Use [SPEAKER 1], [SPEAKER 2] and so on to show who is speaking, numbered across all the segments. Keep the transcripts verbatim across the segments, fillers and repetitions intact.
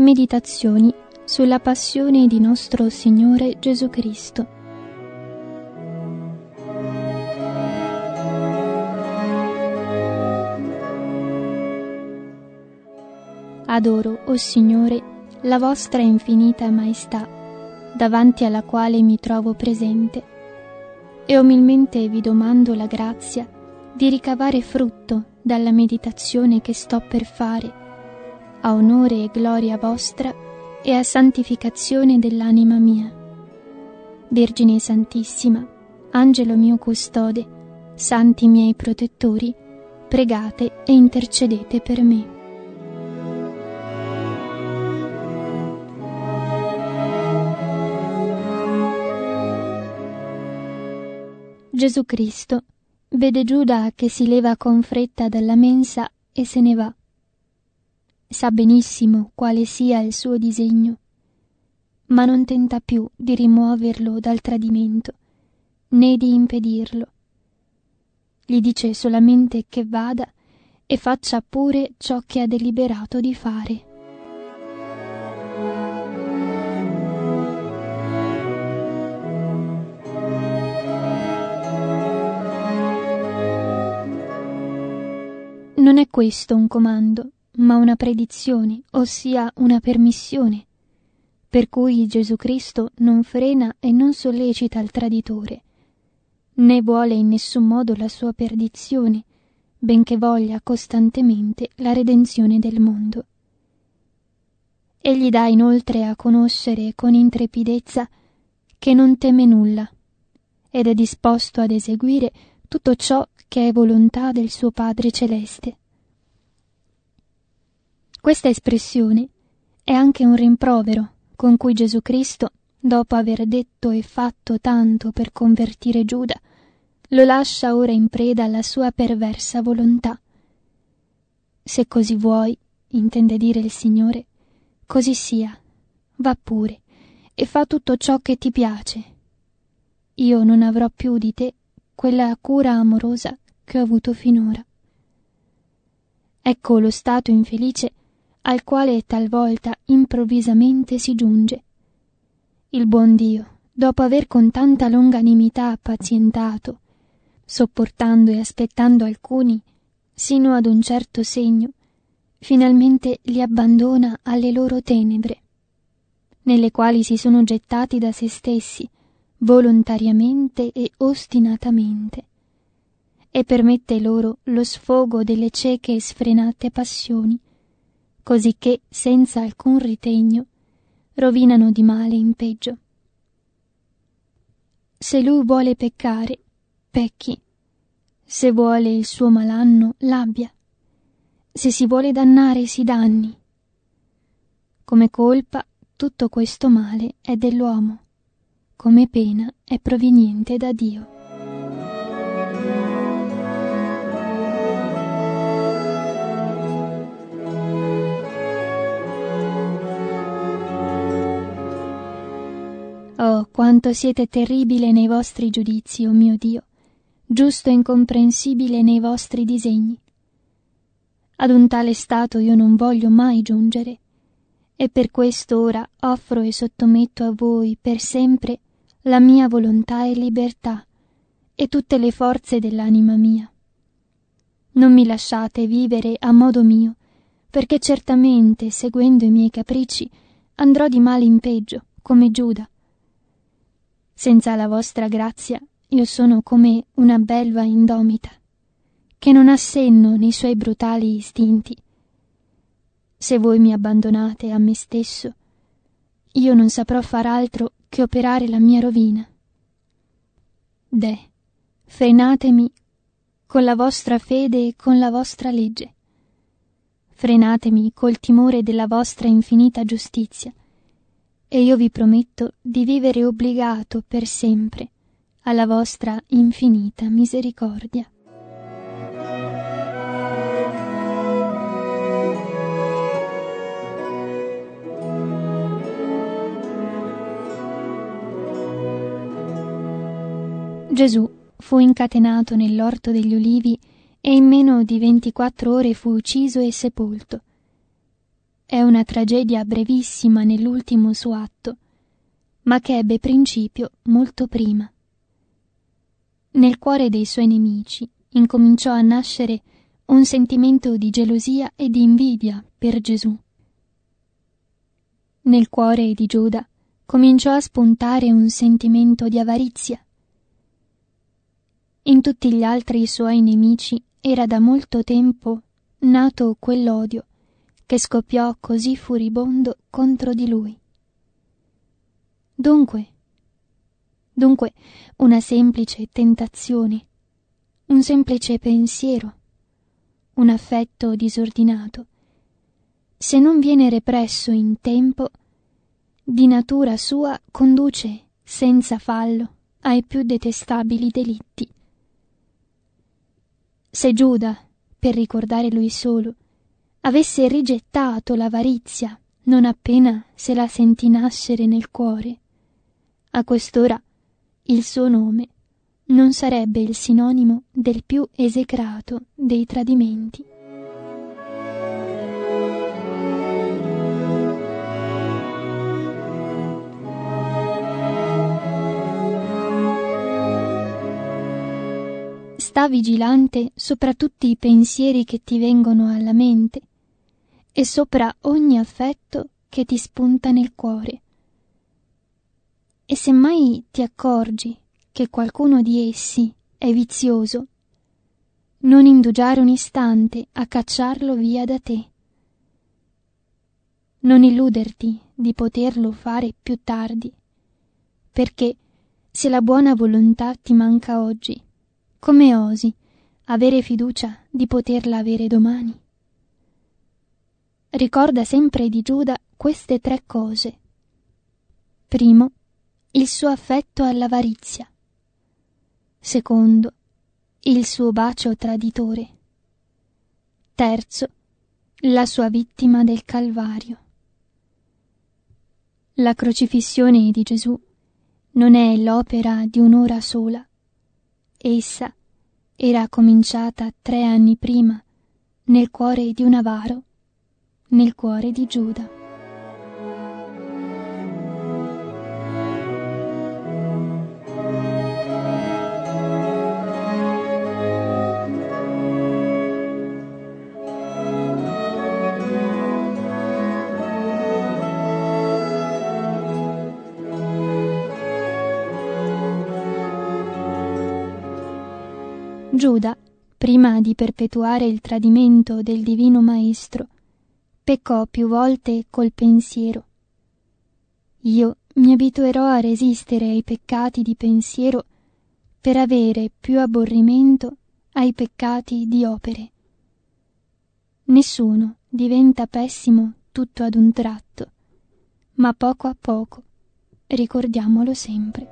[SPEAKER 1] Meditazioni sulla passione di nostro Signore Gesù Cristo. Adoro, o Signore, la vostra infinita maestà, davanti alla quale mi trovo presente, e umilmente vi domando la grazia di ricavare frutto dalla meditazione che sto per fare, a onore e gloria vostra e a santificazione dell'anima mia. Vergine Santissima, Angelo mio custode, santi miei protettori, pregate e intercedete per me. Gesù Cristo vede Giuda che si leva con fretta dalla mensa e se ne va. Sa benissimo quale sia il suo disegno, ma non tenta più di rimuoverlo dal tradimento, né di impedirlo. Gli dice solamente che vada e faccia pure ciò che ha deliberato di fare. Non è questo un comando, ma una predizione, ossia una permissione, per cui Gesù Cristo non frena e non sollecita il traditore, né vuole in nessun modo la sua perdizione, benché voglia costantemente la redenzione del mondo. Egli dà inoltre a conoscere con intrepidezza che non teme nulla ed è disposto ad eseguire tutto ciò che è volontà del suo Padre Celeste. Questa espressione è anche un rimprovero con cui Gesù Cristo, dopo aver detto e fatto tanto per convertire Giuda, lo lascia ora in preda alla sua perversa volontà. Se così vuoi, intende dire il Signore, così sia, va pure e fa tutto ciò che ti piace. Io non avrò più di te quella cura amorosa che ho avuto finora. Ecco lo stato infelice al quale talvolta improvvisamente si giunge. Il buon Dio, dopo aver con tanta longanimità pazientato, sopportando e aspettando alcuni, sino ad un certo segno, finalmente li abbandona alle loro tenebre, nelle quali si sono gettati da se stessi, volontariamente e ostinatamente, e permette loro lo sfogo delle cieche e sfrenate passioni, cosicché senza alcun ritegno rovinano di male in peggio. Se lui vuole peccare, pecchi; se vuole il suo malanno, l'abbia; se si vuole dannare, si danni. Come colpa, tutto questo male è dell'uomo, come pena è proveniente da Dio. Oh, quanto siete terribile nei vostri giudizi, o mio Dio, giusto e incomprensibile nei vostri disegni. Ad un tale stato io non voglio mai giungere, e per questo ora offro e sottometto a voi per sempre la mia volontà e libertà e tutte le forze dell'anima mia. Non mi lasciate vivere a modo mio, perché certamente, seguendo i miei capricci, andrò di male in peggio, come Giuda. Senza la vostra grazia io sono come una belva indomita, che non ha senno nei suoi brutali istinti. Se voi mi abbandonate a me stesso, io non saprò far altro che operare la mia rovina. Deh, frenatemi con la vostra fede e con la vostra legge. Frenatemi col timore della vostra infinita giustizia, e io vi prometto di vivere obbligato per sempre alla vostra infinita misericordia. Gesù fu incatenato nell'orto degli Ulivi e in meno di ventiquattro ore fu ucciso e sepolto. è una tragedia brevissima nell'ultimo suo atto, ma che ebbe principio molto prima. Nel cuore dei suoi nemici incominciò a nascere un sentimento di gelosia e di invidia per Gesù. Nel cuore di Giuda cominciò a spuntare un sentimento di avarizia. In tutti gli altri suoi nemici era da molto tempo nato quell'odio che scoppiò così furibondo contro di lui. Dunque, dunque una semplice tentazione, un semplice pensiero, un affetto disordinato, se non viene represso in tempo, di natura sua conduce senza fallo ai più detestabili delitti. Se Giuda, per ricordare lui solo, avesse rigettato l'avarizia non appena se la sentì nascere nel cuore, a quest'ora il suo nome non sarebbe il sinonimo del più esecrato dei tradimenti. Sta vigilante sopra tutti i pensieri che ti vengono alla mente e sopra ogni affetto che ti spunta nel cuore. E se mai ti accorgi che qualcuno di essi è vizioso, non indugiare un istante a cacciarlo via da te. Non illuderti di poterlo fare più tardi, perché se la buona volontà ti manca oggi, come osi avere fiducia di poterla avere domani? Ricorda sempre di Giuda queste tre cose. Primo, il suo affetto all'avarizia. Secondo, il suo bacio traditore. Terzo, la sua vittima del Calvario. La crocifissione di Gesù non è l'opera di un'ora sola. Essa era cominciata tre anni prima nel cuore di un avaro, nel cuore di Giuda. Giuda, prima di perpetuare il tradimento del divino Maestro, peccò più volte col pensiero. Io mi abituerò a resistere ai peccati di pensiero per avere più aborrimento ai peccati di opere. Nessuno diventa pessimo tutto ad un tratto, ma poco a poco, ricordiamolo sempre.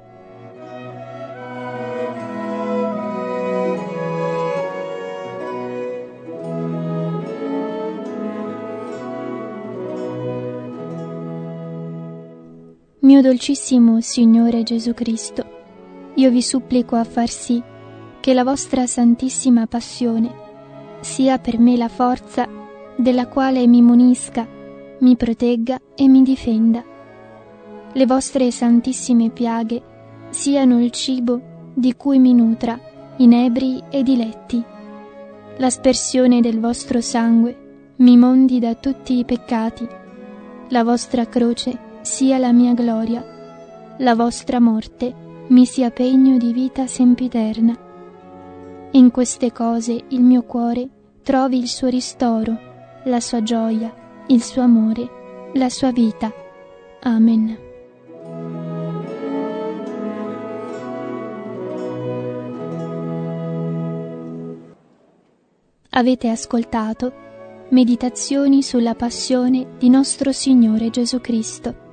[SPEAKER 1] Mio dolcissimo Signore Gesù Cristo, io vi supplico a far sì che la vostra santissima passione sia per me la forza della quale mi munisca, mi protegga e mi difenda. Le vostre santissime piaghe siano il cibo di cui mi nutra inebri e diletti. L'aspersione del vostro sangue mi mondi da tutti i peccati. La vostra croce sia la mia gloria, la vostra morte mi sia pegno di vita sempiterna. In queste cose il mio cuore trovi il suo ristoro, la sua gioia, il suo amore, la sua vita. Amen. Avete ascoltato Meditazioni sulla passione di nostro Signore Gesù Cristo.